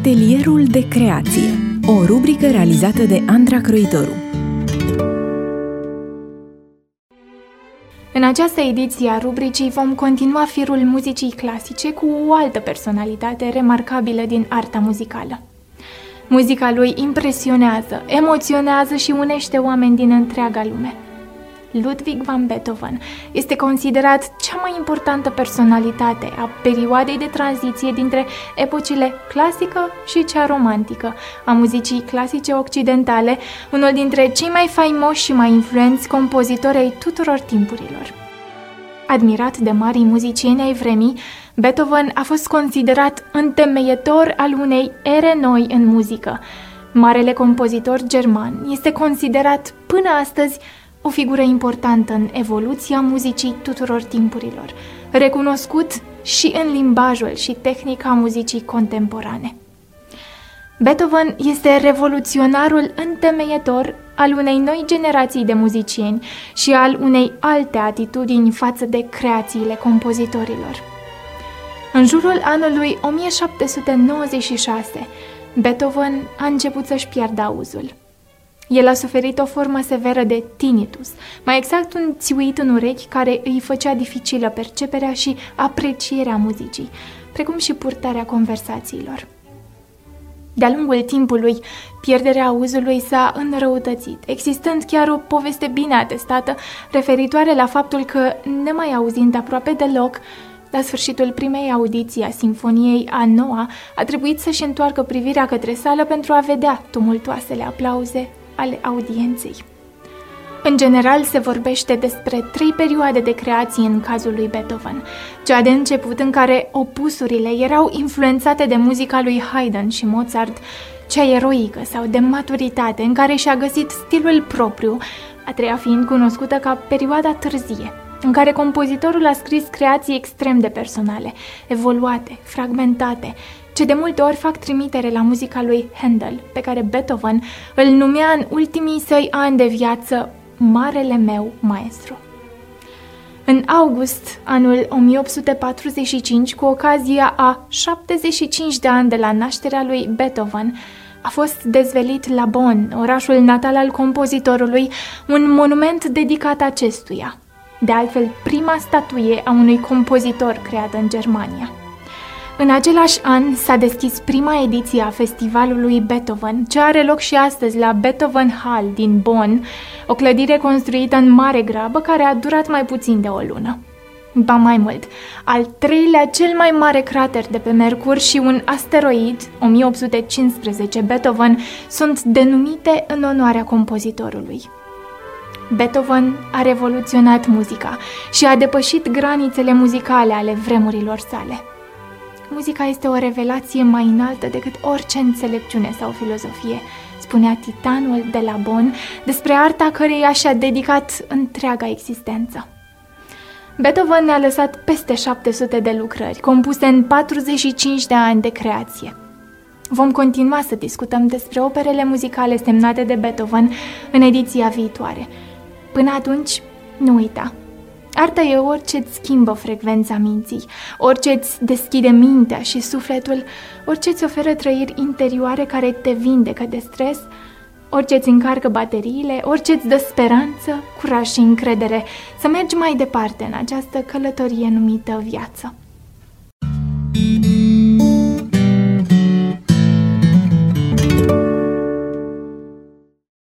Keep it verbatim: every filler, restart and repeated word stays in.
Atelierul de creație, o rubrică realizată de Andra Croitoru. În această ediție a rubricii vom continua firul muzicii clasice cu o altă personalitate remarcabilă din arta muzicală. Muzica lui impresionează, emoționează și unește oameni din întreaga lume. Ludwig van Beethoven este considerat cea mai importantă personalitate a perioadei de tranziție dintre epocile clasică și cea romantică a muzicii clasice occidentale, unul dintre cei mai faimoși și mai influenți compozitori ai tuturor timpurilor. Admirat de marii muzicieni ai vremii, Beethoven a fost considerat întemeietor al unei ere noi în muzică. Marele compozitor german este considerat până astăzi o figură importantă în evoluția muzicii tuturor timpurilor, recunoscut și în limbajul și tehnica muzicii contemporane. Beethoven este revoluționarul întemeietor al unei noi generații de muzicieni și al unei alte atitudini față de creațiile compozitorilor. În jurul anului o mie șapte sute nouăzeci și șase, Beethoven a început să-și piardă auzul. El a suferit o formă severă de tinnitus, mai exact un țiuit în urechi care îi făcea dificilă perceperea și aprecierea muzicii, precum și purtarea conversațiilor. De-a lungul timpului, pierderea auzului s-a înrăutățit, existând chiar o poveste bine atestată referitoare la faptul că, nemai auzind aproape deloc, la sfârșitul primei audiții a Sinfoniei a noua, a trebuit să-și întoarcă privirea către sală pentru a vedea tumultoasele aplauze ale audienței. În general, se vorbește despre trei perioade de creație în cazul lui Beethoven. Cea de început, în care opusurile erau influențate de muzica lui Haydn și Mozart, cea eroică sau de maturitate, în care și-a găsit stilul propriu, a treia fiind cunoscută ca perioada târzie, în care compozitorul a scris creații extrem de personale, evoluate, fragmentate, ce de multe ori fac trimitere la muzica lui Handel, pe care Beethoven îl numea în ultimii săi ani de viață marele meu maestru. În august anul o mie opt sute patruzeci și cinci, cu ocazia a șaptezeci și cinci de ani de la nașterea lui Beethoven, a fost dezvelit la Bonn, orașul natal al compozitorului, un monument dedicat acestuia, de altfel prima statuie a unui compozitor creată în Germania. În același an s-a deschis prima ediție a festivalului Beethoven, ce are loc și astăzi la Beethoven Hall din Bonn, o clădire construită în mare grabă care a durat mai puțin de o lună. Ba mai mult, al treilea cel mai mare crater de pe Mercur și un asteroid, o mie opt sute cincisprezece Beethoven, sunt denumite în onoarea compozitorului. Beethoven a revoluționat muzica și a depășit granițele muzicale ale vremurilor sale. Muzica este o revelație mai înaltă decât orice înțelepciune sau filozofie, spunea titanul de la Bonn despre arta căreia și-a dedicat întreaga existență. Beethoven ne-a lăsat peste șapte sute de lucrări, compuse în patruzeci și cinci de ani de creație. Vom continua să discutăm despre operele muzicale semnate de Beethoven în ediția viitoare. Până atunci, nu uita! Arta e orice îți schimbă frecvența minții, orice îți deschide mintea și sufletul, orice îți oferă trăiri interioare care te vindecă de stres, orice îți încarcă bateriile, orice îți dă speranță, curaj și încredere să mergi mai departe în această călătorie numită viață.